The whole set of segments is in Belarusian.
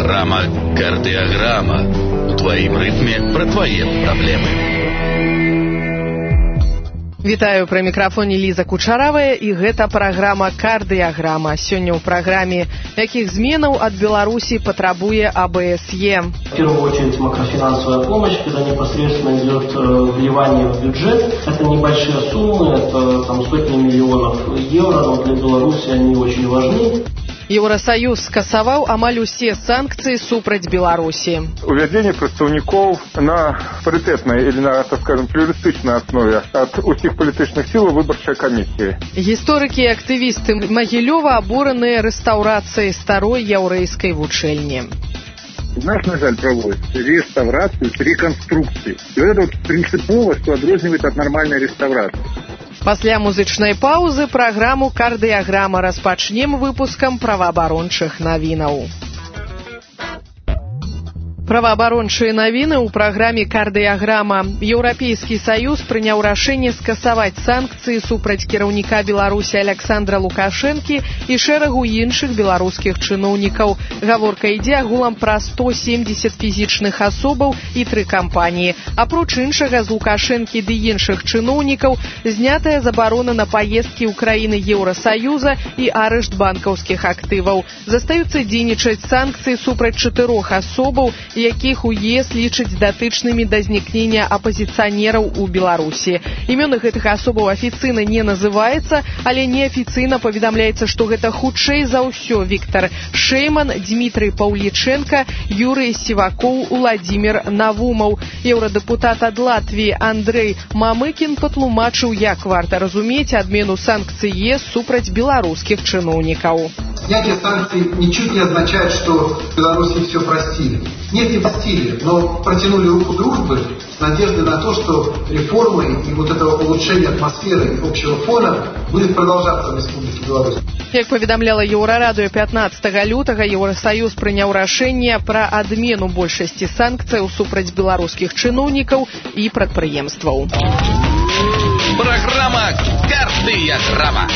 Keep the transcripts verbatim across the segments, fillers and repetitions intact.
Программа «Кардиограмма». У твоим ритме про твои проблемы. Вітаю, пры мікрафоне Ліза Кучаравая, і гэта праграма «Кардыяграма». Сёння ў праграме якіх зменаў ад Беларусі патрабуе А Б С Е. В первую очередь макрофинансовая помощь, когда непосредственно идет вливание в бюджет. Это небольшие суммы, это там сотни миллионов евро, но для Беларуси они очень важны. Еўрасаюз скасаваў амаль усе санкцыі супраць Беларусі. Увядзенне прадстаўнікоў на парытэтнай или на, так скажем, плюрыстычнай аснове ад усіх палітычных сіл выбарчай камісіі. Гісторыкі і актывісты Магілёва абураныя рэстаўрацыяй старой яўрэйскай вучэльні. У нас, на жаль, проводится реставрацию с реконструкцией. И вот это вот принципово, что отрознивает от нормальной реставрации. Пасля музычнай паўзы праграму «Кардыяграма» распачнем выпускам праваабарончых навінаў. Праваабарончыя навіны ў праграме «Кардыяграма». Еўрапейскі саюз прыняў рашэнне скасаваць санкцыі супраць кіраўніка Беларусі Аляксандра Лукашэнкі і шэрагу іншых беларускіх чыноўнікаў. Гаворка ідзе агулам пра сто семдзесят фізічных асобаў і тры кампаніі. Апроч іншага, з Лукашэнкі ды іншых чыноўнікаў знятая забарона на паездкі ў краіны Еўрасаюза і арышт банкаўскіх актываў. Застаюцца дзейнічаць санкцыі супраць чатырох асобаў, якіх УЕС лічыць датычнымі да знікнення апазіцыянераў у Беларусі. Імёны гэтых асобаў афіцыйна не называецца, але неафіцыйна паведамляецца, што гэта хутчэй за ўсё Віктор Шэйман, Дмітрый Паўлічэнка, Юрый Сівакоў, Уладзімір Навумаў. Еўрадэпутат ад Латвіі Андрэй Мамыкін патлумачыў, як варта разумець адмену санкцый ЕС супраць беларускіх чыноўнікаў. Снятие санкций ничуть не означает, что в Беларуси все простили. Нет, не простили, но протянули руку дружбы с надеждой на то, что реформы и вот это улучшение атмосферы общего фона будет продолжаться в Республике Беларусь. Як паведамляла Еўрарадыё пятнадцатага лютага, Еўрасаюз прыняў рашэнне пра адмену большасці санкцыяў супраць беларускіх чыноўнікаў і прадпрыемстваў. Программа «Кардыяграма».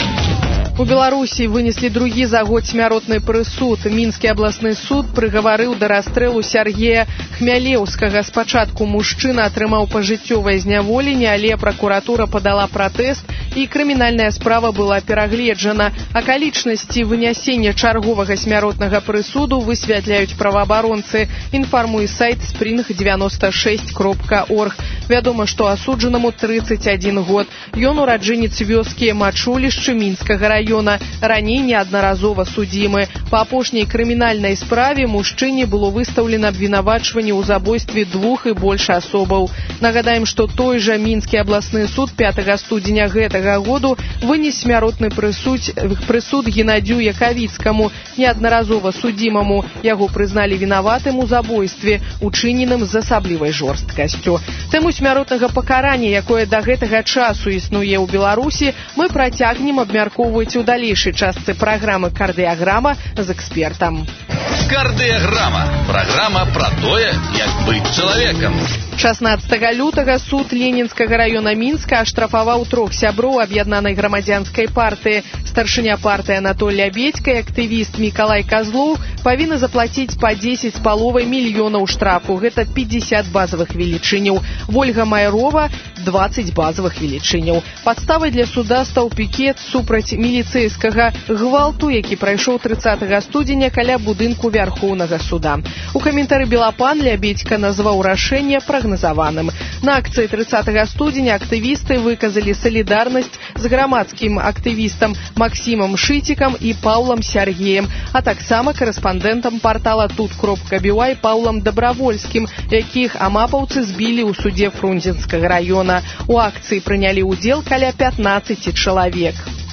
У Беларусі вынеслі другі за год смяротны прысуд. Мінскі абласны суд прыгаварыў да расстрэлу Сяргея Хмялеўскага. Спачатку мужчына атрымаў пажыццёвае зняволенне, але пракуратура падала пратэст і крымінальная справа была перагледжана. Акалічнасці вынясення чарговага смяротнага прысуду высвятляюць праваабаронцы. Інфармуе сайт спринг девяносто шесть кропка орг. Вядома, што асуджанаму тридцать один год. Ён ураджэнец вёскі Мачулішчы Мінскага раёна. Раней неаднаразова судзімы. Па апошняй крымінальнай справе мужчыне было выстаўлена абвінавачванне ў забойстве двух і больш асобаў. Нагадаем, што той жа Мінскі абласны суд пятага студзеня гэтага году вынес смяротны прысуд, прысуд Геннадзю Якавіцкаму, неаднаразова судзімаму. Яго прызналі вінаватым у забойстве, учыненым з асаблівай жорсткасцю. Тэму смяротнага пакарання, якое да гэтага часу існуе ў Беларусі, мы працягнем абмяркоўваць у далейшай частцы праграмы «Кардыяграма» з экспертам. «Кардыяграма» – программа про тое, як быць чалавекам. шаснаццатага лютага суд Ленінскага раёна Мінска аштрафаваў трох сяброў аб'яднанай грамадзянскай партыі. Старшыня партыі Анатолій Абедька і актывіст Мікалай Казлоў павінны заплаціць па дзесяць з паловай мільёнаў штрафу. Гэта пятьдесят базавых велічыняў. Вольга Майрова – двадцать базавых велічыняў. Падставай для суда стаў пікет супраць міліцэйскага гвалту, які прайшоў трыццатага студзеня каля будынку Вярхоўнага суда. У каментары Белапан Лябедька назваў рашэнне прагназаваным. На акцыі трыццатага студзеня актывісты выказалі салідарнасць з грамадскім актывістам Максімам Шыцікам і Паўлам Сяргеем, а таксама корэспандэнтам партала тут кропка би уай Паўлам Дабравольскім, якіх амапаўцы збілі ў судзе Фрунзенскага раёна. У акцыі прынялі ўдзел каля пятнаццаць чалавек.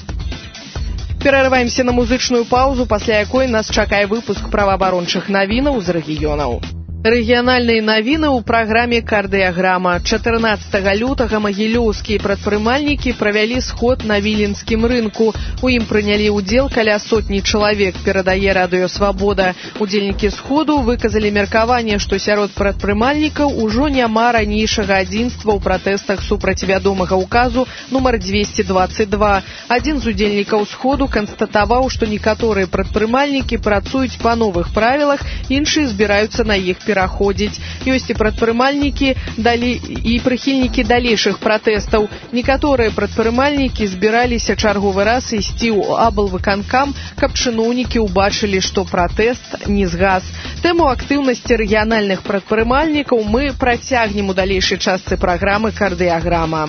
Перарываемся на музычную паўзу, пасля якой нас чакае выпуск праваабарончых навінаў з рэгіёнаў. Рэгіянальныя навіны ў праграме «Кардыяграма». чатырнаццатага лютага магілёўскія прадпрымальнікі правялі сход на віленскім рынку. У ім прынялі ўдзел каля сотні чалавек, перадае радыё «Свабода». Удзельнікі сходу выказалі меркаванне, што сярод прадпрымальнікаў ужо няма ранейшага адзінства ў пратэстах супраць вядомага ўказу нумар дзвесце дваццаць два. Адзін з удзельнікаў сходу канстатаваў, што некаторыя прадпрымальнікі працуюць па новых правілах, іншыя збіраюцца на іх пераходзіць. Пераходзіць. Ёсць і прадпрымальнікі далі і прыхільнікі далейшых пратэстаў. Некаторыя прадпрымальнікі збіраліся чарговы раз ісці ў аблвыканкам, каб чыноўнікі ўбачылі, што пратэст не згас. Тэму актыўнасці рэгіянальных прадпрымальнікаў мы працягнем у далейшай частцы праграмы «Кардыяграма».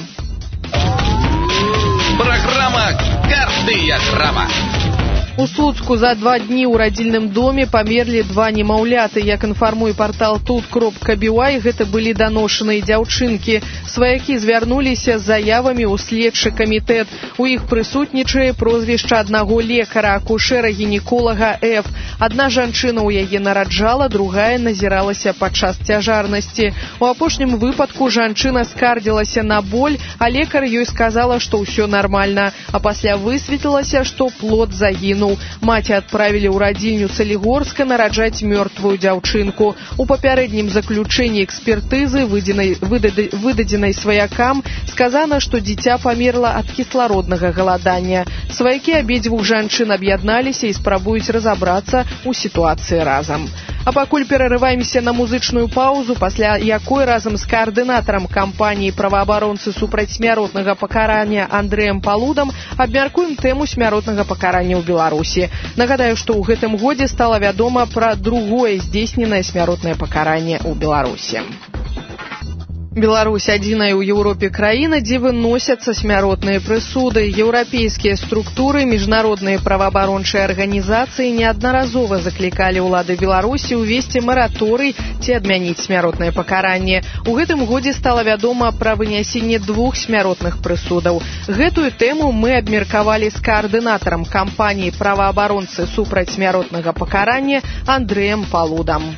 Праграма «Кардыяграма». У Слуцку за два дні ў радзільным доме памерлі два немаўляты. Як інфармуе партал тут кропка би уай, гэта былі даношаныя дзяўчынкі. Сваякі звярнуліся з заявамі ў следчы камітэт. У іх прысутнічае прозвішча аднаго лекара, акушэра-гінеколага Ф. Адна жанчына ў яе нараджала, другая назіралася падчас цяжарнасці. У апошнім выпадку жанчына скардзілася на боль, а лекар ёй сказала, што ўсё нармальна. А пасля высветлілася, што плод загінуў. Маці адправілі ў радзільню Салігорска нараджаць мёртвую дзяўчынку. У папярэднім заключэнні экспертызы, выдадзенай сваякам, сказана, што дзіця памерла ад кіслароднага галадання. Сваякі абедзвюх жанчын аб'ядналіся і спрабуюць разабрацца ў сітуацыі разам. А пакуль перарываемся на музычную паузу, пасля якой разам з каардынатарам кампаніі праваабаронцы супраць смяротнага пакарання Андрэем Палудам абмяркуем тэму смяротнага пакарання ў Беларусі. Нагадаю, што ў гэтым годзе стала вядома пра другое здзейсненае смяротнае пакаранне ў Беларусі. Беларусь адзіная ў Еўропе краіна, дзе выносяцца смяротныя прысуды. Еўрапейскія структуры, міжнародныя праваабарончыя арганізацыі неаднаразова заклікалі ўлады Беларусі ўвесці мараторый ці адмяніць смяротнае пакаранне. У гэтым годзе стала вядома пра вынясенне двух смяротных прысудаў. Гэтую тэму мы абмеркавалі з каардынатарам кампаніі праваабаронцы супраць смяротнага пакарання Андрэем Палудам.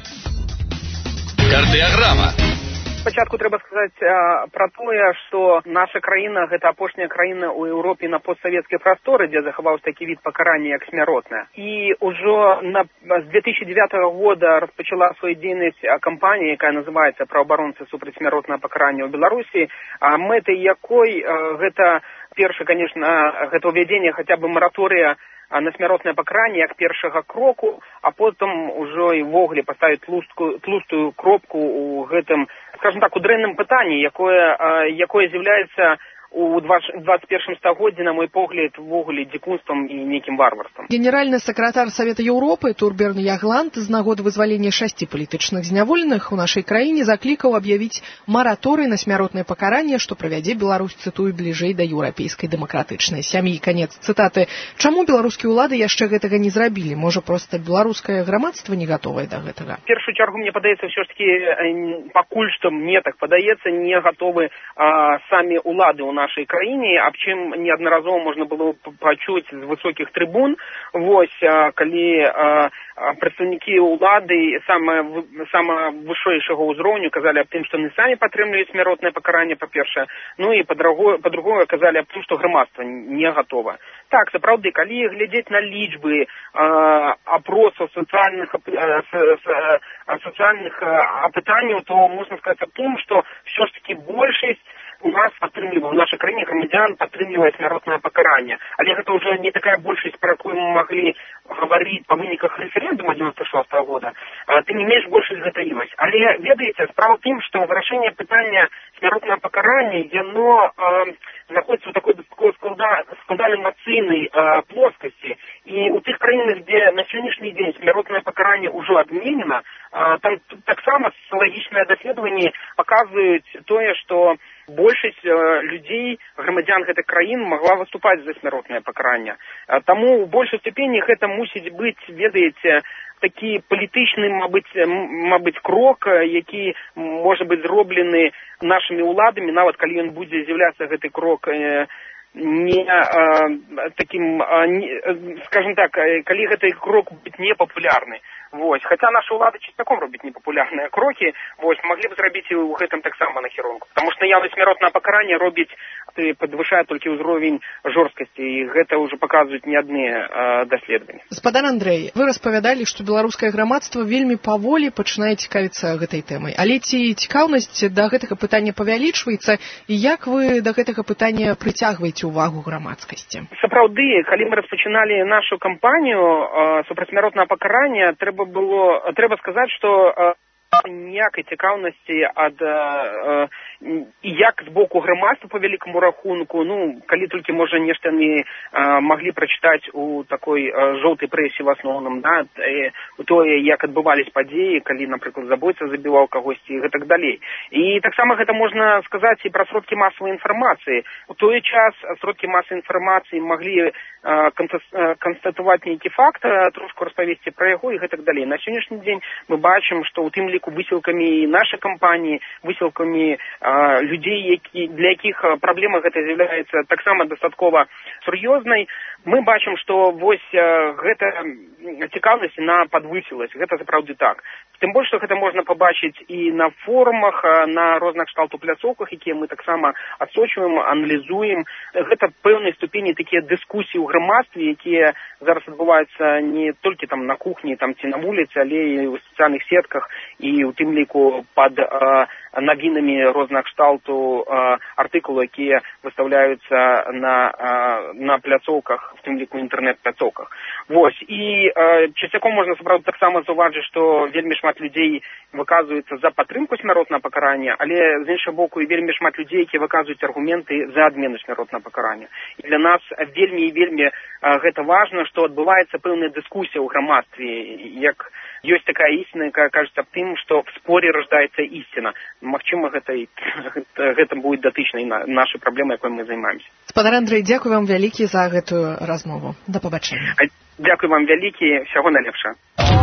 Кардыяграма. Спачатку трэба сказаць а, пра тое, што наша краіна гэта апошняя краіна ў Еўропе на постсавецкай прасторы, дзе захаваўся такі від пакарання як смяротнае. І ўжо на, з две тысячи девятого года распачала сваю дзейнасць кампанія, якая называецца «Праваабаронцы супраць смяротнага пакарання ў Беларусі», а мэтай якой а, гэта першы, конечно, гэта ўвядзенне хаця бы мараторыя на смяротнае пакаранне як першага кроку, а потым ужо і ввогуле паставіць тлустую, тлустую кропку ў гэтым, скажем так, у дрэнным пытанні, якое, якое з'яўляецца у двадцать первом стагоддзі, на мой погляд, ввогуле дзікунствам і нейкім варварствам. Генеральны сакратар Савета Еўропы Турберн Ягланд з нагоды вызвалення шасці палітычных зняволеных у нашай краіне заклікаў аб'явіць мараторый на смяротнае пакаранне, што правядзе Беларусь, цытую, бліжэй да еўрапейскай дэмакратычнай сям'і. Канец цытаты. Чаму беларускія ўлады яшчэ гэтага не зрабілі? Можа, проста беларускае грамадства не гатовае да гэтага? В першую чаргу, мне падаецца, ўсё ж такі, пакуль што мне так падаецца, не гатовы а, самі ўлады ў нашай краіне, аб чым неаднаразова можна было пачуць з высокіх трыбун. Вось, калі прадстаўнікі ўлады самага сама вышэйшага ўзроўню казалі аб тым, што яны самі падтрымліваюць смяротнае пакаранне, па-першае, ну і па-другое казалі аб тым, што грамадства не гатова. Так, сапраўды, калі глядзець на лічбы апросаў сацыяльных сацыяльных апытанняў, то можна сказаць аб тым, што ўсё ж такі большасць у нас падтрымлівае, у нашай краіне грамадзян падтрымлівае смяротнае пакаранне. Але гэта ўжо не такая большасць, пра якую мы маглі гаварыць па выніках рэферэндума девяносто шестого года. Тым не менш, большасць гэта ёсць. Але, ведаеце, справа ў тым, што вырашэнне пытання смяротнага пакарання, яно э, знаходзіцца ў такой складанай эмацыйнай э, плоскасці. І у тых краінах, дзе на сённяшні дзень смяротнае пакаранне ўжо адменена, э, там таксама социалагічныя даследаванні паказваюць тое, што большасць э, людзей, грамадзян гэтых краін магла выступаць за смяротнае пакаранне. Э, таму ў большай ступені гэта мусіць быць, ведаеце, такі палітычны, мабыць, мабыць, крок, які можа быць зроблены нашымі ўладамі, нават калі ён будзе з'яўляцца гэты крок э, не э, таким, э, не, скажем так, калі гэты крок будет непопулярны. Вось. Хотя наши улады чистаком робят непопулярные кроки, вось, могли бы зрабіць і ў гэтым таксама нахіронку. Потому что наявнасць смяротнага пакарання робіць, подвышае толькі ўзровень жорсткасці, і гэта ўжо паказваюць не адныя э, даследаванні. Гаспадар Андрэй, вы распавядалі, што беларускае грамадства вельмі паволі пачынае цікавіцца гэтай тэмай. Але ці цікаўнасць да гэтага пытання павялічваецца, і як вы да гэтага пытання прыцягваеце ўвагу грамадскасці? Сапраўды, калі мы распачыналі нашу кампанію э, супрацьсмяротнага пакарання, трэба было, трэба сказаць, што э, ніякай цікаўнасці ад э, як з боку грамадства по вялікаму рахунку, ну, калі толькі, можа, нешта яны э, маглі прачытаць у такой э, жоўтай прэсе в асноўным, да, э, тое, як адбывались падзеі, калі, напрыклад, забойца забіваў кагосьці і гэтак далей. І таксама гэта можна сказаць і пра сродкі масавай інфармацыі. У той час сродкі масавай інфармацыі маглі э, канстатаваць нейкі факт, трошку распавесці пра яго і гэтак далей. На сённяшні дзень мы бачым, што ў тым ліку высілкамі нашай кампаніі, высілкамі людзей, які, для якіх праблема гэта з'яўляецца таксама дастаткова сур'ёзнай, мы бачым, што вось гэта цікаўнасць на падвысілась, гэта сапраўды так. Тым больш, што гэта можна пабачыць і на форумах, на розных кшталту пляцоўках, якія мы таксама адсочваем, аналізуем. Гэта пэўнай ступені такія дыскусіі ў грамадстве, якія зараз адбываюцца не толькі там на кухні там, ці на вуліцы, але і ў сацыяльных сетках, і ў тым ліку пад э, навінамі розных кшталту э, артыкулы, якія выстаўляюцца на, э, на пляцоўках, в тым ліку інтэрнэт-пляцоўках. Вось. І э, часцяком можна сапраўды таксама заўважыць, што вельмі шмат людзей выказваюцца за падтрымку смяротнага пакарання, але з іншага боку і вельмі шмат людзей, якія выказваюць аргументы за адмену смяротнага пакарання. І для нас вельмі і вельмі э, гэта важна, што адбываецца пэўная дыскусія ў грамадстве, як ёсць такая ісціна, якая кажется аб тым, што в споре рождаецца ісціна. Магчыма, гэта, гэта, гэта будзе датычнай на нашай праблемы, якой мы займаемся. Гаспадар Андрэй, дзякую вам вялікі за гэтую размову. Да пабачэння. Дзякую вам вялікі, всяго найлепшага.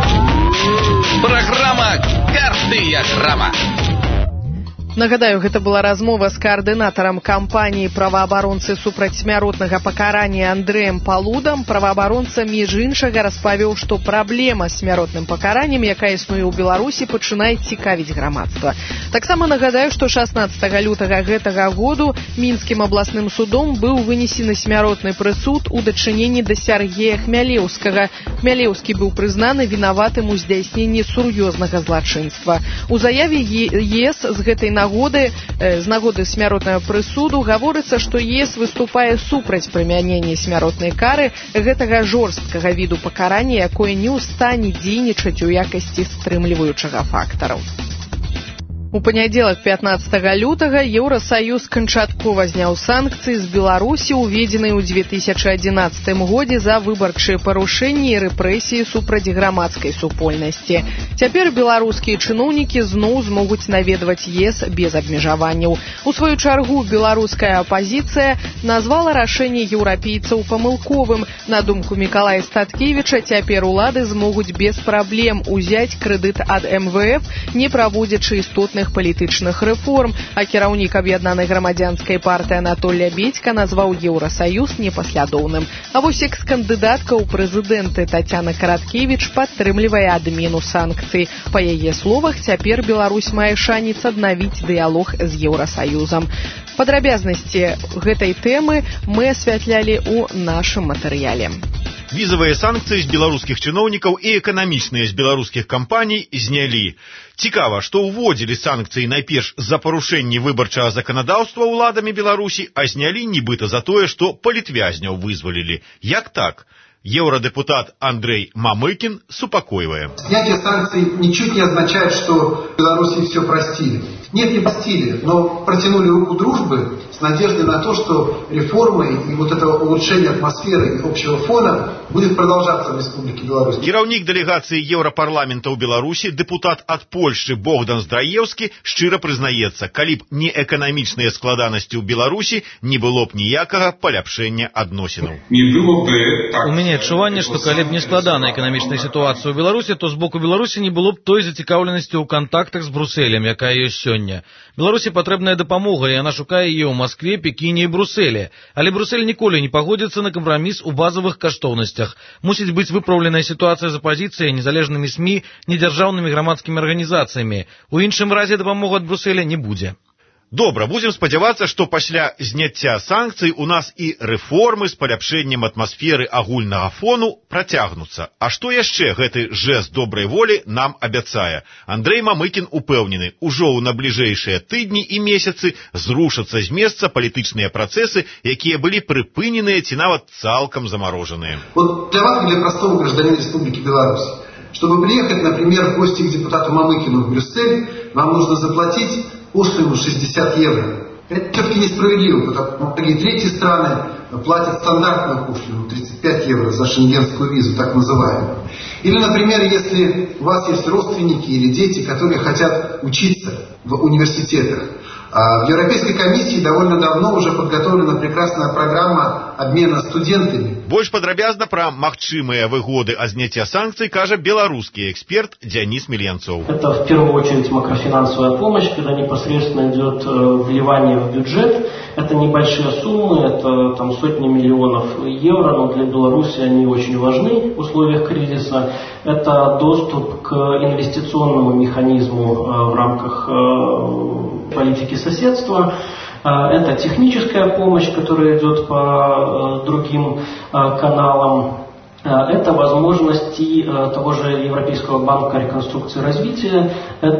Праграма «Карты як грама». Нагадаю, гэта была размова з каардынатарам кампаніі праваабаронцы супраць смяротнага пакарання Андрэем Палудам. Праваабаронца, між іншага, распавёў, што праблема з смяротным пакараннем, якая існуе ў Беларусі, пачынае цікавіць грамадства. Таксама нагадаю, што шаснаццатага лютага гэтага году Мінскім абласным судом быў вынесены смяротны прысуд у дачыненні да Сяргея Хмялеўскага. Хмялеўскі быў прызнаны вінаватым у здзяйсненні сур'ёзнага злачынства. У заяве ЕС з гэтай нагоды Нагоды, э, з нагоды смяротнага прысуду гаворыцца, што ЕС выступае супраць прымянення смяротнай кары гэтага жорсткага віду пакарання, якое не ў стане дзейнічаць у якасці стрымліваючага фактараў. У панядзелак пятнаццатага лютага Еўрасаюз канчаткова зняў санкцыі з Беларусі, уведзеныя ў дзве тысячы адзінаццатым годзе за выбарчыя парушэнні і рэпрэсіі супраць грамадскай супольнасці. Цяпер беларускія чыноўнікі зноў змогуць наведваць ЕС без абмежаванняў. У сваю чаргу беларуская апазіцыя назвала рашэнне еўрапейцаў памылковым. На думку Мікалая Статкевіча, цяпер улады змогуць без праблем узяць крэдыт ад эм вэ эф, не праводзячы істотных палітычных рэформ, а кіраўнік аб'яднанай грамадзянскай партыі Анатолій Бедзька назваў Еўрасаюз непаслядоўным. А вось экс-кандыдатка ў прэзідэнты Тацяна Караткевіч падтрымлівае адмену санкцый. Па яе словах, цяпер Беларусь мае шанец аднавіць дыялог з Еўрасаюзам. Падрабязнасці гэтай тэмы мы асвятлялі ў нашым матэрыяле. Візавыя санкцыі з беларускіх чыноўнікаў і эканамічныя з беларускіх кампаній знялі. Цікава, што ўводзілі санкцыі найперш за парушэнні выбарчага заканадаўства ўладамі Беларусі, а знялі нібыта за тое, што палітвязняў вызвалілі. Як так? Евродепутат Андрей Мамыкин супокоивая. Снятие санкций ничуть не означает, что в Беларуси все простили. Нет, не простили, но протянули руку дружбы с надеждой на то, что реформы и вот это улучшение атмосферы и общего фона будет продолжаться в Республике Беларусь. Кіраўнік дэлегацыі Еўрапарламента ў Беларусі, депутат ад Польшчы Богдан Здраевскі шчыра прызнаецца, калі б не эканамічныя складанасці ў Беларусі, не было б ніякага паляпшэння адносінаў. У меня адчуванне, што калі б не складаная эканамічная сітуацыя ў Беларусі, то з боку Беларусі не было б той зацікаўленасці ў кантактах з Брусэлем, якая ёсць сёння. Беларусі патрэбная дапамога, і яна шукае яе ў Маскве, Пекіне і Брусэле. Але Брусэль ніколі не пагодзіцца на кампраміс у базавых каштоўнасцях. Мусіць быць выпраўленая сітуацыя з апазіцыяй, незалежнымі СМІ, недзяржаўнымі грамадскімі арганізацыямі. У іншым разе дапамога ад Брусэля не будзе. Добра, будзем спадзявацца, што пасля зняцця санкцый у нас і рэформы з паляпшэннем атмасферы агульнага фону працягнуцца. А што яшчэ гэты жэст добрай волі нам абяцае? Андрэй Мамыкін упэўнены, ужо ў набліжэйшыя тыдні і месяцы зрушацца з месца палітычныя працэсы, якія былі прыпыненыя ці нават цалкам замарожаныя. Вот для вас, для простого гражданина Республики Беларусь, чтобы приехать, например, в гости к депутату Мамыкину в Брюссель, вам нужно заплатить пошлину шестьдесят евро. Это все-таки несправедливо, потому что многие третьи страны платят стандартную пошлину тридцать пять евро за шенгенскую визу, так называемую. Или, например, если у вас есть родственники или дети, которые хотят учиться в университетах. В Европейской комиссии довольно давно уже подготовлена прекрасная программа обмена студентами. Больш падрабязна пра магчымыя выгоды ад зняцця санкцый кажа беларускі эксперт Денис Мильянцов. Это в первую очередь макрофинансовая помощь, когда непосредственно идет вливание в бюджет. Это небольшие суммы, это там сотни миллионов евро, но для Беларуси они очень важны в условиях кризиса. Это доступ к инвестиционному механизму в рамках политики соседства. Это техническая помощь, которая идет по другим каналам. Это возможности того же Европейского банка реконструкции и развития.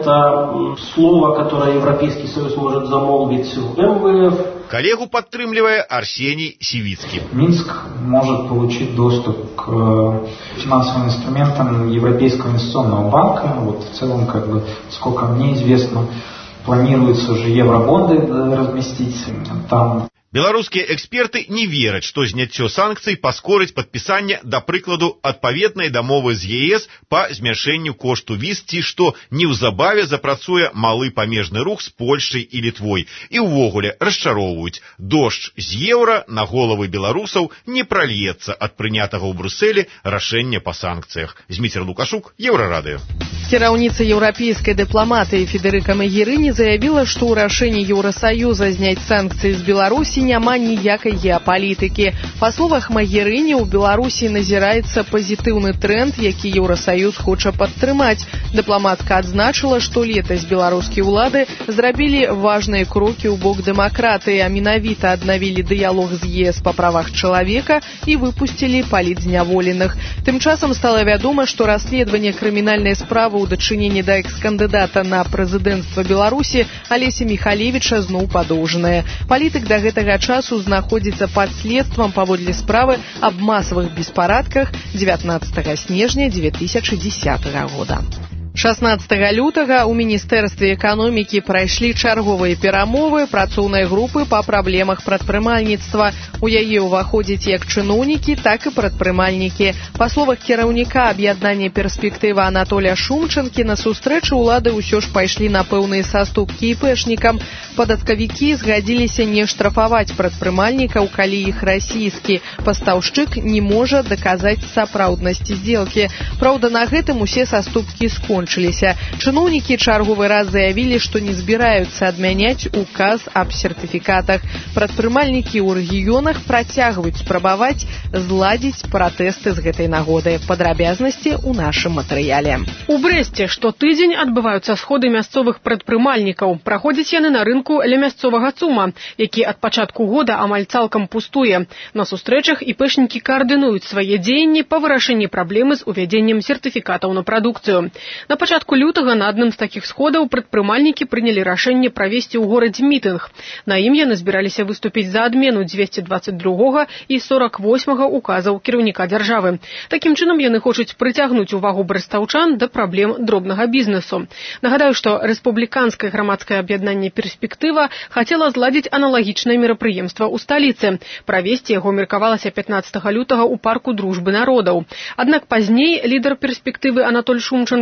Это слово, которое Европейский Союз может замолвить в эм вэ эф. Коллегу подтрымливая Арсений Сивицкий. Минск может получить доступ к финансовым инструментам Европейского инвестиционного банка. Вот в целом, как бы, сколько мне известно, планируется уже евробонды разместить там. Беларускія эксперты не вераць, што зняццё санкцый паскорыць падпісанне, да прыкладу, адпаведнай дамовы з е эс па змяншэнню кошту віз ці што неўзабаве запрацуе малы памежны рух з Польшай і Літвой. І ўвогуле расчароўваюць, дождж з еўра на головы беларусаў не прольецца ад прынятага ў Брусэлі рашэння па санкцыях. Зміцер Лукашук, Еўрарадыё. Кіраўніца еўрапейскай дыпламатыі Федэрыка Магерыні заявіла, што ў рашэнні Еўрасаюза зняць санкцыі з Беларусі няма ніякай геапалітыкі. Па словах Магерыні, у Беларусі назіраецца пазітыўны тренд, які Еўрасаюз хоча падтрымаць. Дыпламатка адзначыла, што летась беларускія ўлады зрабілі важныя крокі ў бок дэмакратыі, а менавіта аднавілі дыялог з е эс па правах чалавека і выпусцілі палітзняволеных. Тым часам стала вядома, што расследаванне крымінальнай справы ў дачыненні да экс-кандыдата на прэзідэнцтва Беларусі Алеся Міхалевіча зноў падоўжанае. Палітык да гэтага часу знаходзіцца пад следствам паводле справы аб масавых беспарадках дзевятнаццатага снежня дзве тысячы дзесятага года. шаснаццатага лютага ў Міністэрстве эканомікі прайшлі чарговыя перамовы працоўнай групы па праблемах прадпрымальніцтва. У яе ўваходзяць як чыноўнікі, так і прадпрымальнікі. Па словах кіраўніка аб'яднання перспектыва Анатолія Шумчанкі, на сустрэчу ўлады ўсё ж пайшлі на пэўныя саступкі іпэшнікам. Падаткавікі згадзіліся не штрафаваць прадпрымальнікаў, калі іх расійскі пастаўшчык не можа даказаць сапраўднасці здзелкі. Праўда, на гэтым усе саступкі скончыліся. Чыноўнікі чарговы раз заявілі, што не збіраюцца адмяняць указ аб сертыфікатах. Прадпрымальнікі ў рэгіёнах працягваюць спрабаваць зладзіць пратэсты з гэтай нагоды. Падрабязнасці ў нашым матэрыяле. У Брэсце штотыдзень адбываюцца сходы мясцовых прадпрымальнікаў. Праходзяць яны на рынку ля мясцовага ЦУМа, які ад пачатку года амаль цалкам пустуе. На сустрэчах іпэшнікі каардынуюць свае дзеянні па вырашэнні праблемы з увядзеннем сертыфікатаў на прадукцыю. На пачатку лютага на адным з такіх сходаў прадпрымальнікі прынялі рашэнне правесці ў горадзе мітынг. На ім яны збіраліся выступіць за адмену дзвесце дваццаць другога і сорак восьмага указаў кіраўніка дзяржавы. Такім чынам яны хочуць прыцягнуць увагу брэстаўчан да праблем дробнага бізнесу. Нагадаю, што рэспубліканскае грамадскае аб'яднанне «Перспектыва» хацела зладзіць аналагічнае мерапрыемства ў сталіцы. Правесці яго меркавалася пятнаццатага лютага ў парку дружбы народаў. Аднак пазней лідар «Перспектывы» Анатоль Шумчанка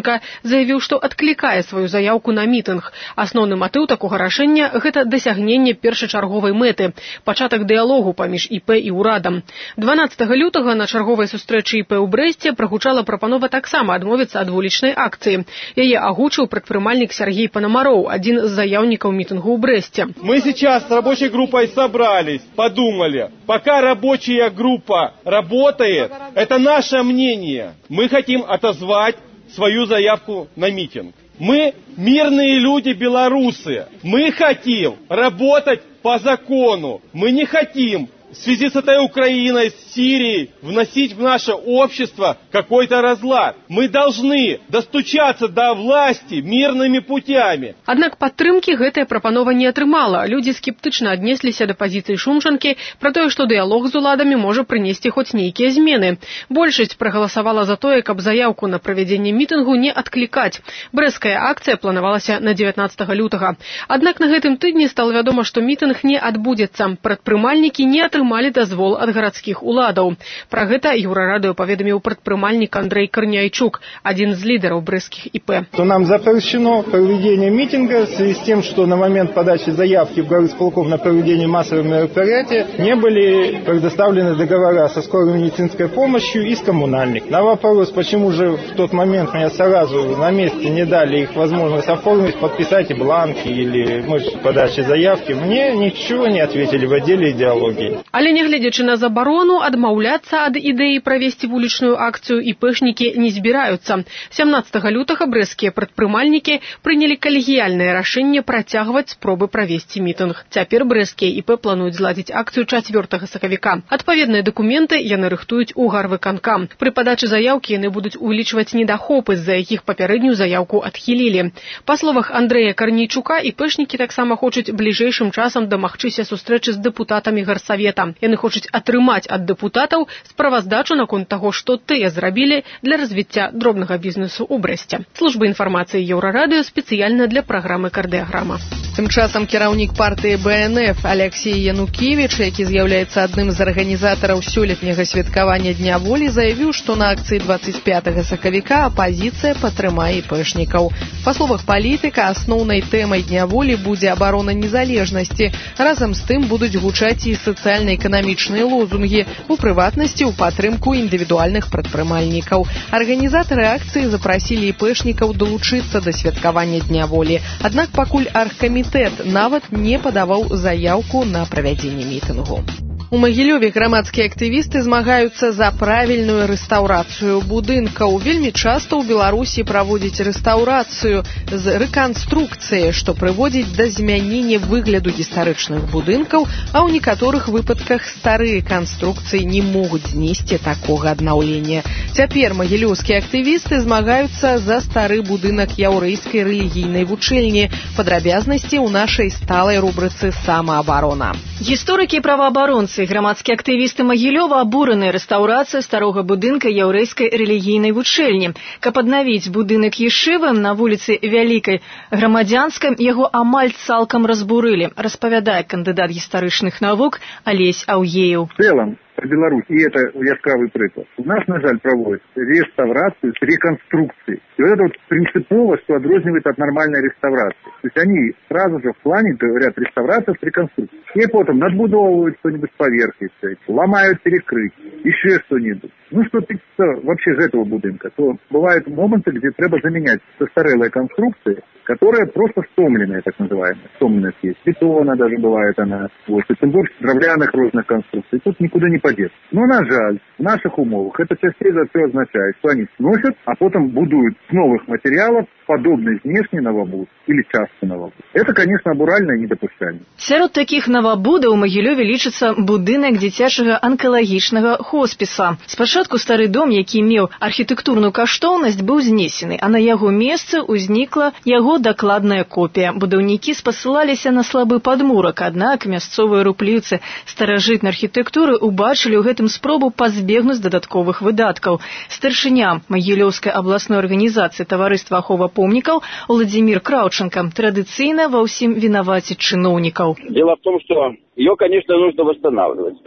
заявіў, што адклікае сваю заяўку на мітынг. Асноўны матыў такога рашэння – гэта дасягненне першачарговай мэты – пачатак дыялогу паміж ІП і ўрадам. дванаццатага лютага на чарговай сустрэчы ІП ў Брэсце прагучала прапанова таксама адмовіцца ад вулічнай акцыі. Яе агучыў прадпрымальнік Сергей Пономаров, адзін з заяўнікаў мітынгу ў Брэсце. Мы сейчас с рабочей группой собрались, подумали. Пока рабочая группа работает, это наше мнение. Мы хотим отозвать свою заявку на митинг. Мы мирные люди белорусы. Мы хотим работать по закону. Мы не хотим в связи с этой Украиной, с Сирией, вносить в наше общество какой-то разлад. Мы должны достучаться до власти мирными путями. Аднак падтрымкі гэтая прапанова не атрымала. Людзі скептычна аднесліся да пазіцыі Шумчанкі пра тое, што дыялог з уладамі можа прынесці хоць нейкія змены. Большасць прагаласавала за тое, каб заяўку на правядзенне мітынгу не адклікаць. Брэсцкая акцыя планавалася на дзевятнаццатага лютага. Аднак на гэтым тыдні стала вядома, што мітынг не адбудзецца. Прадпрымальнікі не атрымалі малі дазвол ад гарадскіх уладаў. Пра гэта Еўрарадыё паведаміў прадпрымальнік Андрей Корняйчук, адзін з лідараў брэсцкіх ІП. То нам запрещено проведение митинга в связи с тем, что на момент подачи заявки в горосполком на проведение массовых мероприятий не были предоставлены договора со скорой медицинской помощью и с коммунальных. На вопрос, почему же в тот момент мне сразу на месте не дали их возможность оформить, подписать бланки или подачи заявки, мне ничего не ответили в отделе идеологии. Але нягледзячы на забарону, адмаўляцца ад ідэі правесці вулічную акцыю іпэшнікі не збіраюцца. сямнаццатага лютага брэсцкія прадпрымальнікі прынялі калегіяльнае рашэнне працягваць спробы правесці мітынг. Цяпер брэсцкія ІП плануюць зладзіць акцыю чацвёртага сакавіка. Адпаведныя дакументы яны рыхтуюць у гарвыканкам. Пры падачы заяўкі яны будуць увелічваць недахопы, з-за якіх папярэднюю заяўку адхілілі. Па словах Андрэя Карнейчука, іпэшнікі таксама хочуць бліжэйшым часам дамагчыся сустрэчы з дэпутатамі гарсавета. Яны хочуць атрымаць ад дэпутатаў справаздачу наконт таго, што тыя зрабілі для развіцця дробнага бізнесу ў Брэсце. Служба інфармацыі Еўрарадыё спецыяльна для праграмы «Кардыаграма». Тым часам кіраўнік партыі Бэ Эн Эф Алексей Янукевіч, які з'яўляецца адным з арганізатараў сёлетняга святкавання Дня волі, заявіў, што на акцыі дваццаць пятага сакавіка апазіцыя падтрымае іпэшнікаў. Па словах палітыка, асноўнай тэмай Дня волі будзе абарона незалежнасці. Разам з тым будуць гучаць і сацыяльна-эканамічныя лозунгі, у прыватнасці ў падтрымку індывідуальных прадпрымальнікаў. Арганізатары акцыі запрасілі іпэшнікаў далучыцца да святкавання Дня волі. Аднак пакуль аргкамітэт нават не падаваў заяўку на правядзенне мітынгу. У Магілёве грамадскія актывісты змагаюцца за правільную рэстаўрацыю будынкаў. Вельмі часта ў Беларусі праводзяць рэстаўрацыю з рэканструкцыяй, што прыводзіць да змянення выгляду гістарычных будынкаў, а ў некаторых выпадках старыя канструкцыі не могуць знесці такога аднаўлення. Цяпер магілёўскія актывісты змагаюцца за стары будынак яўрэйскай рэлігійнай вучэльні. Падрабязнасці ў нашай сталай рубрыцы «Самаабарона». Гісторыкі і праваабаронцы, грамадскія актывісты Магілёва абураныя рэстаўрацыяй старога будынка яўрэйскай рэлігійнай вучэльні. Каб аднавіць будынак ешывы на вуліцы Вялікай Грамадзянскай, яго амаль цалкам разбурылі, распавядае кандыдат гістарычных навук Алесь Аўгееў. В целом, по Беларуси, и это яскравый приклад, у нас, на жаль, проводят реставрацию с реконструкцией. И вот это вот принципово, что отрознивает от нормальной реставрации. То есть они сразу же в плане говорят реставрация с реконструкцией. И потом надбудовывают что-нибудь поверх, ломают перекрытие, еще что-нибудь. Ну, что вообще из этого будинка, то бывают моменты, где треба заменять состарелые конструкции, которая просто стомленная, так называемая. Стомленность есть. Бетона даже бывает она. Вот. И тем больше дровляных розных конструкций. Тут никуда не подеться. Но, на жаль, в наших умовах это частей за все означает, что они сносят, а потом будуют с новых материалов подобный внешний новобуд или частный новобуд. Это, конечно, абурально и недопушчальна. Сярод таких новобудаў у Магілёве лічыцца будынак дзіцячага анкалагічнага хоспіса. Спачатку стары дом, які меў архітэктурную каштоўнасць, быў знесены, а на яго месцы ўзнікла яго дакладная копія. Будаўнікі спасылаліся на слабы падмурак, аднак мясцовыя рупліўцы старажытнай архітэктуры убачылі ў гэтым спробу пазбегнуць дадатковых выдаткаў. Старшыня Магілёўскай абласной арганізацыі таварыства ахова помнікаў Владимир Краўченко традыцыйна ва ўсім вінаваціць чыноўнікаў. Дело в том, что ее, конечно, нужно восстанавливать, так?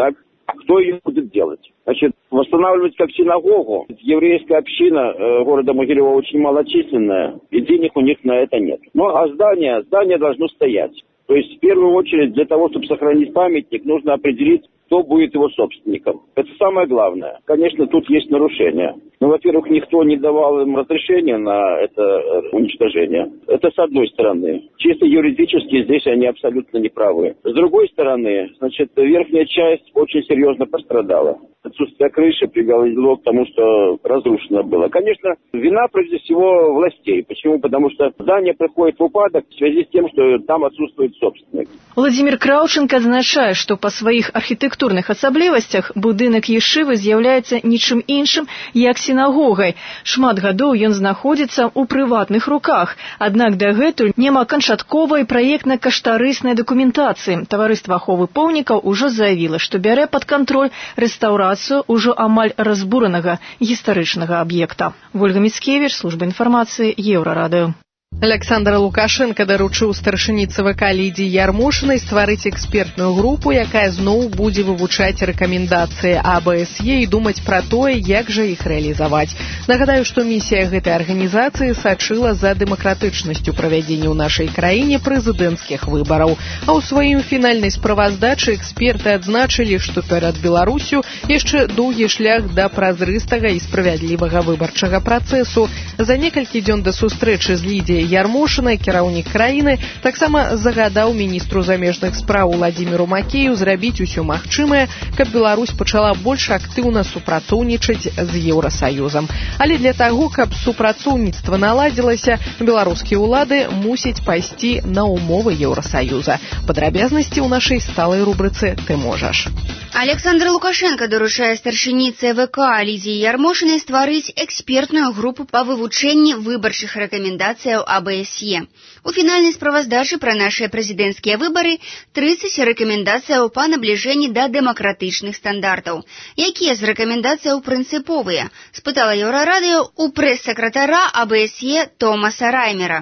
кто ее будет делать. Значит, восстанавливать как синагогу. Еврейская община э, города Могилева очень малочисленная, и денег у них на это нет. Ну, а здание, здание должно стоять. То есть, в первую очередь, для того, чтобы сохранить памятник, нужно определить, кто будет его собственником. Это самое главное. Конечно, тут есть нарушения. Ну, во-первых, никто не давал им разрешения на это уничтожение. Это с одной стороны. Чисто юридически здесь они абсолютно не правы. С другой стороны, значит, верхняя часть очень серьезно пострадала. Отсутствие крыши привело к тому, что разрушено было. Конечно, вина прежде всего властей. Почему? Потому что здание приходит в упадок в связи с тем, что там отсутствует собственник. Владимир Краўченко адзначае, што па сваіх архітэктурных асаблівасцях будынак ешывы з'яўляецца нічым іншым, як сінагогай. Шмат гадоў ён знаходзіцца ў прыватных руках. Аднак дагэтуль няма канчатковай праектна-каштарыснай дакументацыі. Таварыства аховы помнікаў ужо заявіла, што бярэ пад кантроль рэстаўрацыю ўжо амаль разбуранага гістарычнага аб'екта. Вольга Міцкевіч, служба інфармацыі, Еўрарадыё. Александр Лукашенко даручыў старшыні ЦВК Лідзіі Ярмошынай стварыць экспертную групу, якая зноў будзе вывучаць рэкамендацыі АБСЕ і думаць пра тое, як жа іх рэалізаваць. Нагадаю, што місія гэтай арганізацыі сачыла за дэмакратычнасцю правядзення ў нашай краіне прэзідэнцкіх выбараў. А ў сваім фінальнай справаздачы эксперты адзначылі, што перад Беларусю яшчэ доўгі шлях да празрыстага і справядлівага выбарчага працэсу. За некалькі дзён да сустрэчы з Лідзіяй Ярмошынай кіраўнік краіны таксама загадаў міністру замежных спраў Владзіміру Макею зрабіць усё магчымае, каб Беларусь пачала больш актыўна супрацоўнічаць з Еўрасаюзам. Але для таго, каб супрацоўніцтва наладзілася, беларускія ўлады мусяць пайсці на умовы Еўрасаюза. Падрабязнасці ў нашай сталай рубрыцы «Ты можаш». Александр Лукашенко даручае старшыні ЦВК Лідзіі Ярмошынай стварыць экспертную групу па вывучэнні выбарчых рэкамендацыяў АБСЕ. У фінальнай справаздачы пра нашыя прэзідэнцкія выбары трыццаць рэкамендацыяў па набліжэнні да дэмакратычных стандартаў. Якія з рэкамендацыяў прынцыповыя? Спытала Еўрарадыё у прэс-сакратара АБСЕ Томаса Раймера.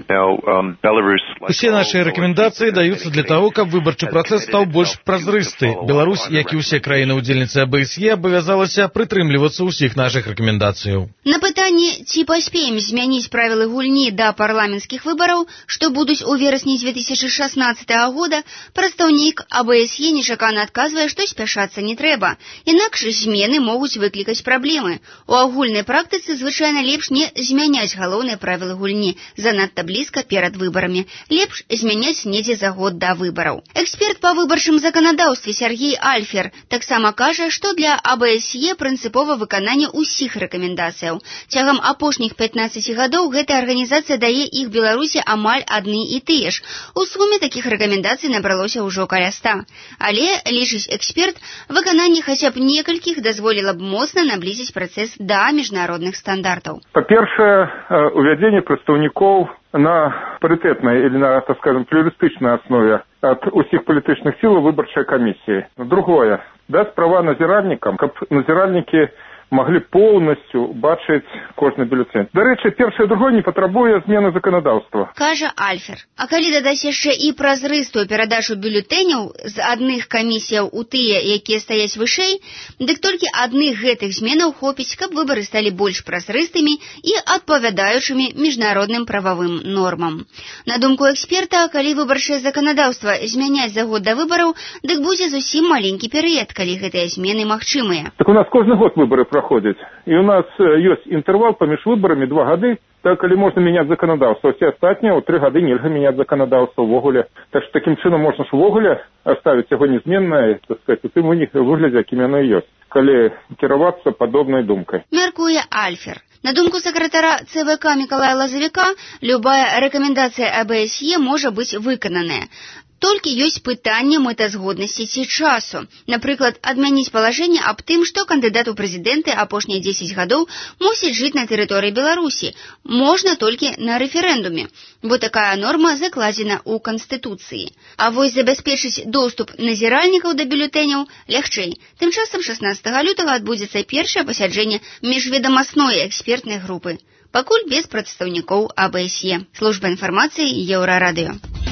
Усе наши рэкамендацыі даюцца для таго, каб выбарчы працэс стаў больш празрысты. Беларусь, як і ўсе краіны-удзельніцы АБСЕ, абавязалася прытрымлівацца ўсіх нашых рэкамендацыяў. На пытанне, ці паспеем змяніць правілы гульні да парламенцкіх выбараў, што будуць у верасні дзве тысячы шаснаццатага года, прадстаўнік АБСЕ нечакана адказвае, што спяшацца не трэба. Інакш змены могуць выклікаць праблемы. У агульнай практыцы звычайна лепш не змяняць галоўныя правілы гульні занадта блізка перад выбарамі. Лепш змяняць недзе за год да выбараў. Эксперт па выбарчым заканадаўстве Сергей Альфер таксама кажа, што для АБСЕ прынцыпова выкананне ўсіх рэкамендацыяў. Цягам апошніх пятнаццаці гадоў гэтая арганізацыя дае іх Беларусі амаль адны і тыя ж. У суме такіх рэкамендацый набралося ўжо каля ста. Але, лічыць эксперт, выкананне хаця б некалькіх дазволіла б моцна наблізіць працэс да міжнародных стандартаў. Па-першае, увядзенне прадстаўнікоў на паритетной или на, так скажем, плюристичной основе от усіх політичних сил выборчей комиссии. Другое, дать права назиральникам, как назиральники могли полностью бачыць кожны бюллетень. До речі, першае і другое не патрабуе змены заканадаўства. Кажа Альфер. А калі дадаць яшчэ і празрыстую перадачу бюллетэняў з адных камісіяў у тыя, якія стаяць вышэй, дык толькі адных гэтых зменаў хопіць, каб выбары сталі больш празрыстымі і адпавядаючымі міжнародным прававым нормам. На думку эксперта, калі выбарчае заканадаўства змяняць за год да выбараў, дык будзе зусім маленькі перыяд, калі гэтыя змены магчымыя. Так у нас кожны год выборы проходят. И у нас есть интервал поміж выборами два года, так или можно менять законодавство. Все остальные у три года нельзя менять законодавство в огуле. Так что таким чином можно ж в огуле оставить его неизменное, так сказать, и тым у них выглядит, каким оно и есть. Коли кіравацца подобной думкой. Мяркуе Альфер. На думку сакратара ЦВК Миколая Лазавіка, любая рэкамендацыя АБСЕ можа быць выкананая. Толькі ёсць пытанне мэтазгоднасці ці часу. Напрыклад, адмяніць палажэнне аб тым, што кандыдат у прэзідэнты апошнія дзесяць гадоў мусіць жыць на тэрыторыі Беларусі. Можна толькі на рэферэндуме, бо такая норма закладзена ў Канстытуцыі. А вось забяспечыць доступ назіральнікаў да бюлетэняў лягчэй. Тым часам шаснаццатага лютага адбудзецца першае пасяджэнне міжведамасной экспертнай групы. Пакуль без прадстаўнікоў АБСЕ. Служба інфармацыі Еўрарадыё.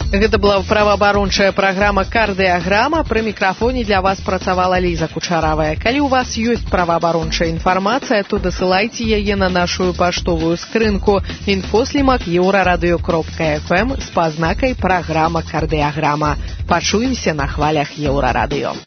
Гэта была праваабарончая праграма «Кардыяграма». Пры мікрафоне для вас працавала Ліза Кучаравая. Калі ў вас ёсць праваабарончая інфармацыя, то дасылайце яе на нашу паштовую скрынку інфослімак еўрарадыё кропка эф эм з пазнакай «Праграма Кардыяграма». Пачуемся на хвалях Еўрарадыё.